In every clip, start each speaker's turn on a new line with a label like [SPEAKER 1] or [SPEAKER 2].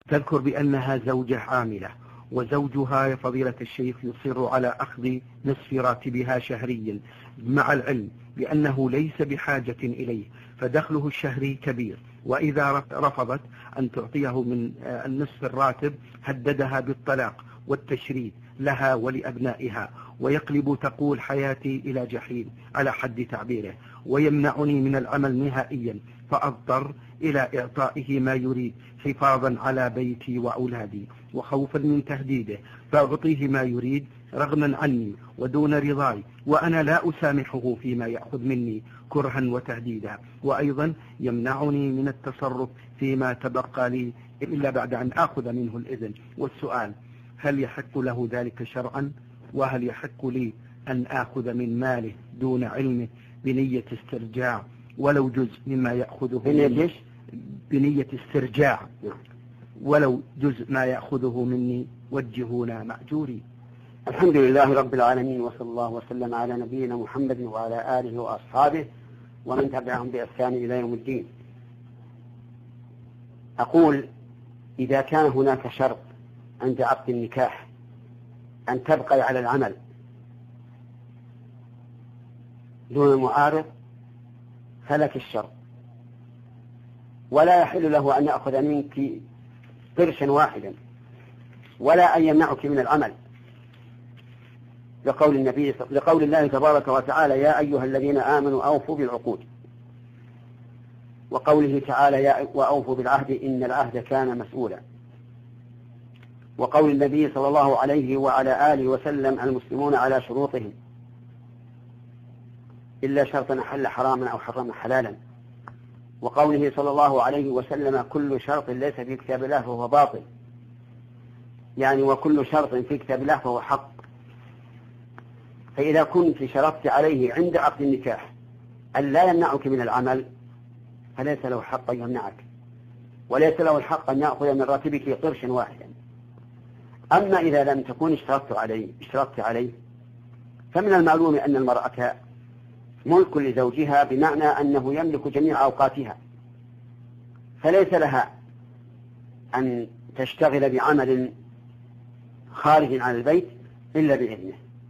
[SPEAKER 1] تذكر بأنها زوجة عاملة، وزوجها يا فضيلة الشيخ يصر على أخذ نصف راتبها شهريا، مع العلم بأنه ليس بحاجة إليه، فدخله الشهري كبير، وإذا رفضت أن تعطيه من النصف الراتب هددها بالطلاق والتشريد لها ولأبنائها، ويقلب تقول حياتي إلى جحيم على حد تعبيره، ويمنعني من العمل نهائيا، فأضطر إلى إعطائه ما يريد حفاظا على بيتي وأولادي وخوفا من تهديده، فأعطيه ما يريد رغما عني ودون رضاي، وأنا لا أسامحه فيما يأخذ مني كرها وتهديدا، وأيضا يمنعني من التصرف فيما تبقى لي إلا بعد أن أخذ منه الإذن. والسؤال: هل يحق له ذلك شرعا؟ وهل يحق لي أن آخذ من ماله دون علمه بنية استرجاع ولو جزء مما يأخذه بنية استرجاع ولو جزء ما يأخذه مني؟ وجهونا مأجوري.
[SPEAKER 2] الحمد لله رب العالمين، وصلى الله وسلم على نبينا محمد وعلى آله وأصحابه ومن تبعهم بإحسان إلى يوم الدين. أقول: إذا كان هناك شرط عند عقد النكاح أن تبقي على العمل دون معارض فلك الشرط، ولا يحل له أن يأخذ منك قرشا واحدا ولا أن يمنعك من العمل، لقول الله تبارك وتعالى: يا أيها الذين آمنوا أوفوا بالعقود، وقوله تعالى: وأوفوا بالعهد إن العهد كان مسؤولا، وقول النبي صلى الله عليه وعلى آله وسلم: المسلمون على شروطهم إلا شرطا أحل حراما أو حرم حلالا، وقوله صلى الله عليه وسلم: كل شرط ليس في كتاب الله فهو باطل، يعني وكل شرط في كتاب الله فهو حق. فإذا كنت شرطت عليه عند عقد النكاح أن لا يمنعك من العمل فليس له حق أن يمنعك، وليس له الحق أن يأخذ من راتبك قرشا واحدا. أما إذا لم تكن اشترطت عليه فمن المعلوم أن المرأة ملك لزوجها، بمعنى أنه يملك جميع أوقاتها، فليس لها أن تشتغل بعمل خارج عن البيت إلا بإذنه.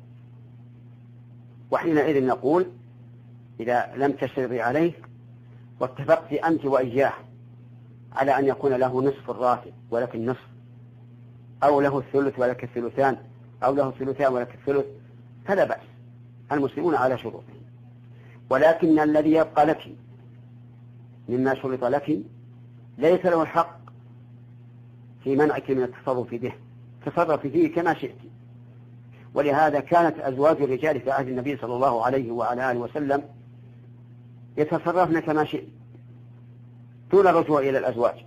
[SPEAKER 2] وحينئذ نقول: إذا لم تشترطي عليه واتفقت أنت وإياه على أن يكون له نصف الراتب ولك النصف، أو له الثلث ولك الثلثان، أو له الثلثان ولك الثلث، فلا بأس، المسلمون على شروطهم. ولكن الذي يبقى لك مما شرط لك ليس له الحق في منعك من التصرف به، تصرف فيه كما شئت. ولهذا كانت أزواج الرجال في عهد النبي صلى الله عليه وعلى آله وسلم يتصرفن كما شئت دون الرجوع إلى الأزواج،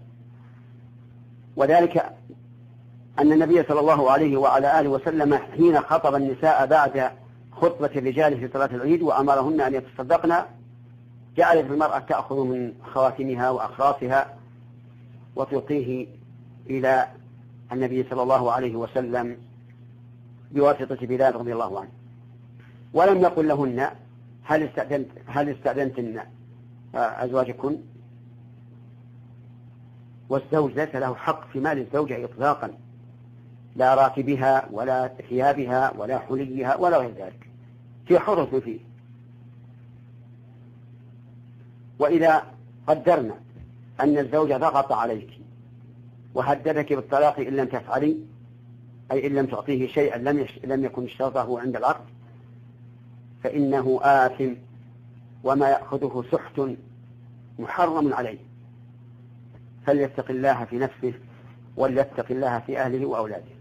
[SPEAKER 2] وذلك أن النبي صلى الله عليه وعلى آله وسلم حين خطب النساء بعد خطبة الرجال في صلاة العيد وأمرهن أن يتصدقن، جعلت المرأة تأخذ من خواتمها وأخراصها وتعطيه إلى النبي صلى الله عليه وسلم بواسطة بلال رضي الله عنه، ولم يقل لهن: هل استأذنتن أزواجكن؟ والزوج ليس له حق في مال الزوجة إطلاقا، لا راتبها ولا ثيابها ولا حليها ولا غير ذلك، في حرة فيه. وإذا قدرنا أن الزوج ضغط عليك وهددك بالطلاق إن لم تفعلي، أي إن لم تعطيه شيئا لم يكن اشترطه عند العقد، فإنه آثم، وما يأخذه سحت محرم عليه، فليتق الله في نفسه وليتق الله في أهله وأولاده.